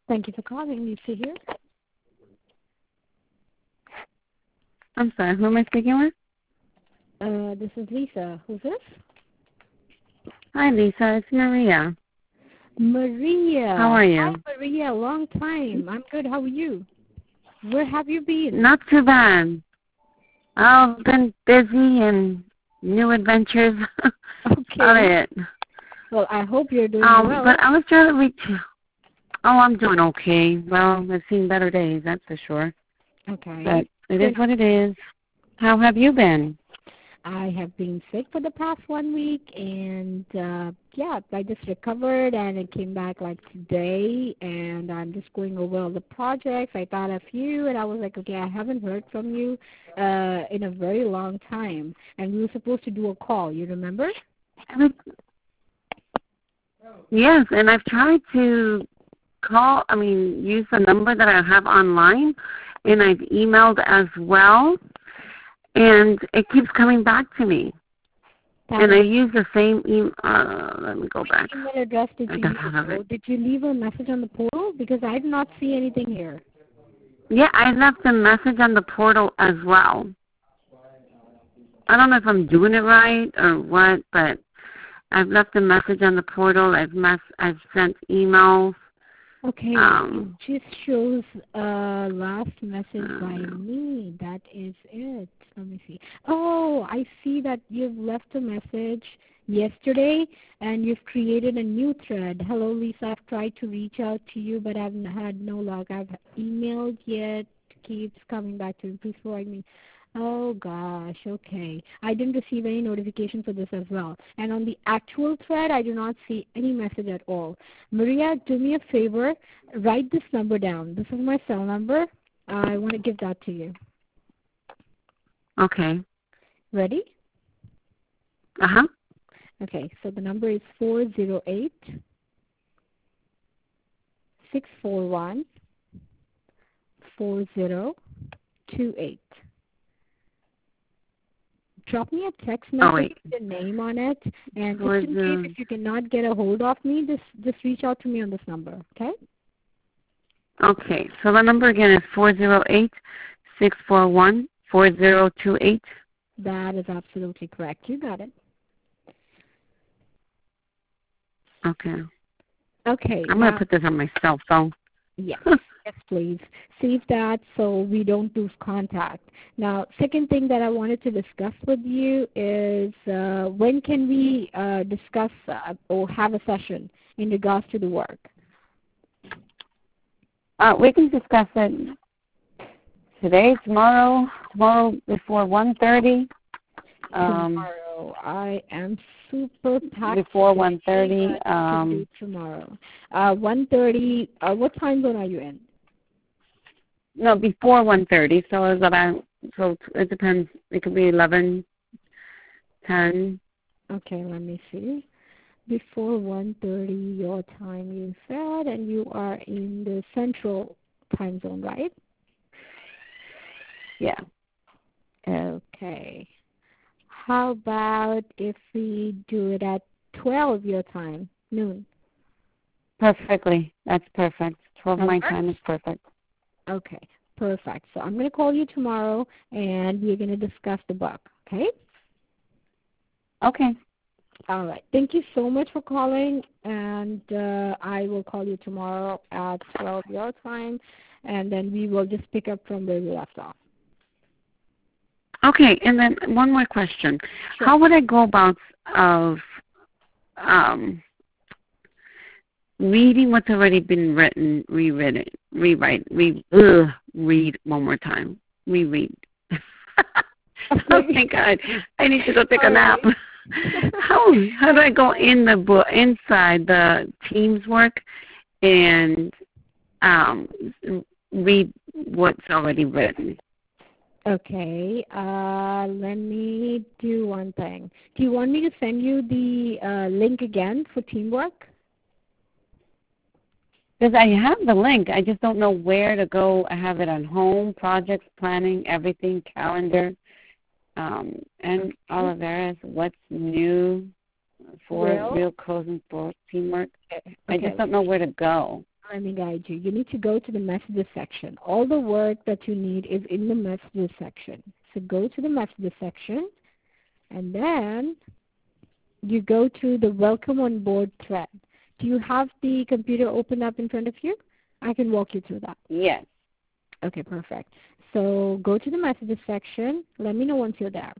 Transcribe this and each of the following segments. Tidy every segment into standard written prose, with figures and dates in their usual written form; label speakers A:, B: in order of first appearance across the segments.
A: Thank you for calling. Lisa here.
B: I'm sorry, who am I speaking with?
A: This is Lisa. Who's this?
B: Hi, Lisa. It's Maria.
A: Maria.
B: How are
A: Hi,
B: you?
A: Maria. Long time. I'm good. How are you? Where have you been?
B: Not too bad. I've been busy and new adventures. About
A: Okay.
B: it.
A: Well, I hope you're doing well.
B: But I was trying to reach you. Oh, I'm doing okay. Well, I've seen better days, that's for sure.
A: Okay.
B: But it is what it is. How have you been?
A: I have been sick for the past 1 week, and I just recovered, and it came back like today, and I'm just going over all the projects. I thought of you, and I was like, okay, I haven't heard from you in a very long time, and we were supposed to do a call. You remember?
B: Yes, and I've tried to use the number that I have online, and I've emailed as well, and it keeps coming back to me. And I use the same email. Let me go back.
A: Email address did you use? Did you leave a message on the portal? Because I do not see anything here.
B: Yeah, I left a message on the portal as well. I don't know if I'm doing it right or what, but I've left a message on the portal. I've sent emails.
A: Okay, it just shows last message by me. That is it. Let me see. Oh, I see that you've left a message yesterday and you've created a new thread. Hello, Lisa. I've tried to reach out to you, but I've had no luck. I've emailed yet. Keeps coming back to me. Please provide me. Oh, gosh. Okay. I didn't receive any notification for this as well. And on the actual thread, I do not see any message at all. Maria, do me a favor. Write this number down. This is my cell number. I want to give that to you.
B: Okay.
A: Ready?
B: Uh-huh.
A: Okay. So the number is 408 641 4028. Drop me a text message with your name on it, and just in case if you cannot get a hold of me, just reach out to me on this number, okay?
B: Okay, so the number again is 408-641-4028.
A: That is absolutely correct. You got it.
B: Okay.
A: Okay.
B: I'm going to put this on my cell phone.
A: Yes. Yes, please. Save that so we don't lose contact. Now, second thing that I wanted to discuss with you is when can we discuss or have a session in regards to the work?
B: We can discuss it today, tomorrow before 1:30.
A: Tomorrow. I am super packed.
B: Before 1:30.
A: Tomorrow. 1:30. What time zone are you in?
B: No, before 1:30. So it's about. So it depends. It could be 11, 10.
A: Okay, let me see. Before 1:30 your time, you said, and you are in the central time zone, right?
B: Yeah.
A: Okay. How about if we do it at 12 your time, noon?
B: Perfectly. That's perfect. 12 my time is perfect.
A: Okay, perfect. So I'm going to call you tomorrow, and we're going to discuss the book, okay?
B: Okay.
A: All right. Thank you so much for calling, and I will call you tomorrow at 12 your time, and then we will just pick up from where we left off.
B: Okay, and then one more question. Sure. How would I go about reading what's already been written, read one more time. Reread. Oh my God, I need to go take a nap. How do I go in the book, inside the team's work, and read what's already written?
A: Okay, let me do one thing. Do you want me to send you the link again for teamwork?
B: Because I have the link. I just don't know where to go. I have it on home, projects, planning, everything, calendar, and Oliveris, what's new for Real Closing for Teamwork. Okay. I just don't know where to go.
A: Let me guide you. You need to go to the messages section. All the work that you need is in the messages section. So go to the messages section, and then you go to the welcome on board thread. Do you have the computer open up in front of you? I can walk you through that.
B: Yes.
A: Okay, perfect. So go to the messages section. Let me know once you're there.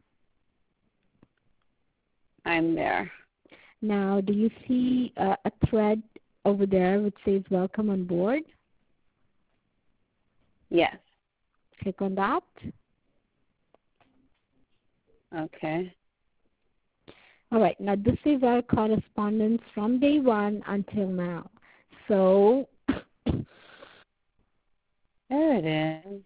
B: I'm there.
A: Now, do you see a thread over there which says welcome on board?
B: Yes.
A: Click on that.
B: Okay.
A: All right, now this is our correspondence from day one until now. So,
B: There it is.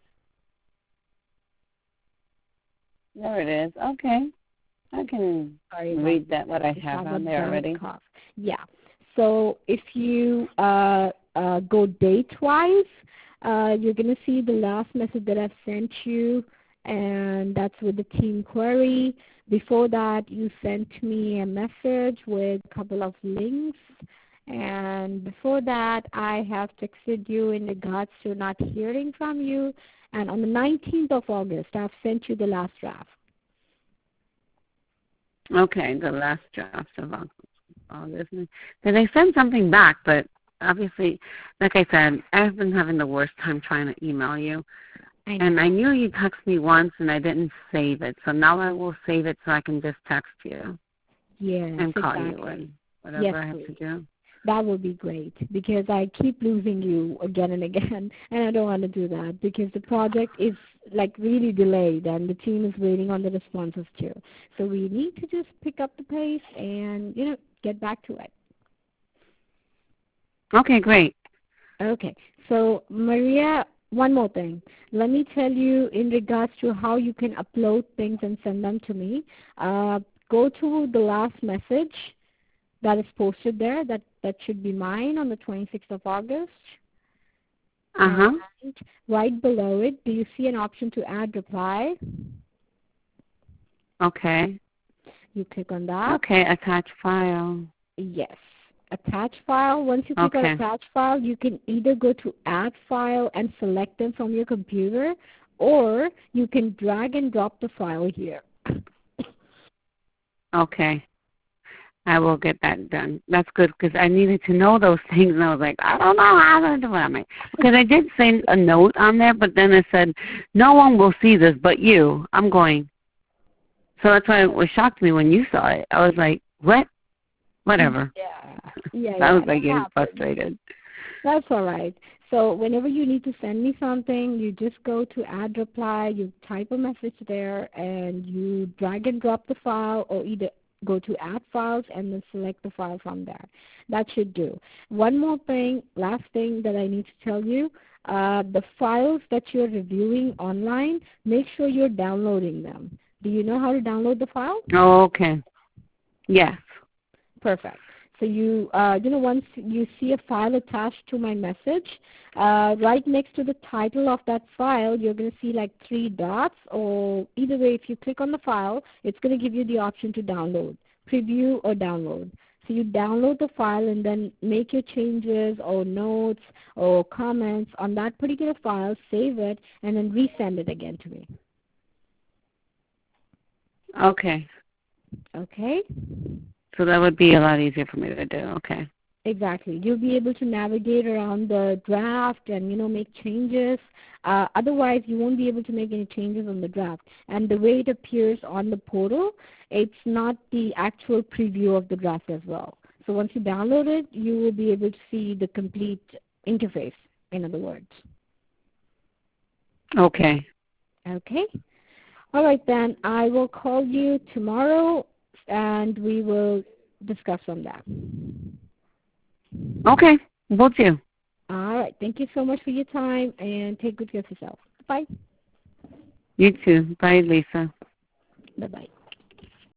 B: There it is. Okay. I can read that, what I have on there already.
A: Cough. Yeah. So if you go date-wise, you're going to see the last message that I've sent you, and that's with the team query. Before that, you sent me a message with a couple of links. And before that, I have texted you in regards to not hearing from you. And on the 19th of August, I've sent you the last draft.
B: Okay, the last draft of August. Did they send something back? But obviously, like I said, I've been having the worst time trying to email you. And I knew you texted me once, and I didn't save it. So now I will save it so I can just text you.
A: Yes,
B: and call
A: exactly.
B: you and whatever I have to do.
A: That would be great, because I keep losing you again and again, and I don't want to do that because the project is like really delayed and the team is waiting on the responses too. So we need to just pick up the pace and, get back to it.
B: Okay, great.
A: Okay. So, Maria, one more thing. Let me tell you in regards to how you can upload things and send them to me. Go to the last message that is posted there. That should be mine on the 26th of August.
B: Uh-huh.
A: And right below it, do you see an option to add reply?
B: Okay.
A: You click on that.
B: Okay, attach file.
A: Yes. Attach file. Once you click on attach file, you can either go to add file and select them from your computer, or you can drag and drop the file here.
B: Okay. I will get that done. That's good, because I needed to know those things, and I was like, I don't know how to do it. Because I did send a note on there, but then it said, no one will see this but you. I'm going. So that's why it shocked me when you saw it. I was like, what? Whatever.
A: Yeah.
B: I was like getting frustrated.
A: That's all right. So whenever you need to send me something, you just go to add reply, you type a message there, and you drag and drop the file, or either go to add files and then select the file from there. That should do. One more thing, last thing that I need to tell you, the files that you're reviewing online, make sure you're downloading them. Do you know how to download the file?
B: Oh, okay. Yes.
A: Perfect. So you, once you see a file attached to my message, right next to the title of that file, you're going to see like 3 dots, or either way, if you click on the file, it's going to give you the option to download, preview or download. So you download the file and then make your changes or notes or comments on that particular file, save it, and then resend it again to me.
B: Okay.
A: Okay?
B: So that would be a lot easier for me to do. Okay.
A: Exactly. You'll be able to navigate around the draft and, make changes. Otherwise, you won't be able to make any changes on the draft. And the way it appears on the portal, it's not the actual preview of the draft as well. So once you download it, you will be able to see the complete interface, in other words.
B: Okay.
A: Okay. All right, then. I will call you tomorrow, and we will discuss from that.
B: Okay. Will do.
A: All right. Thank you so much for your time, and take good care of yourself. Bye.
B: You too. Bye, Lisa.
A: Bye-bye.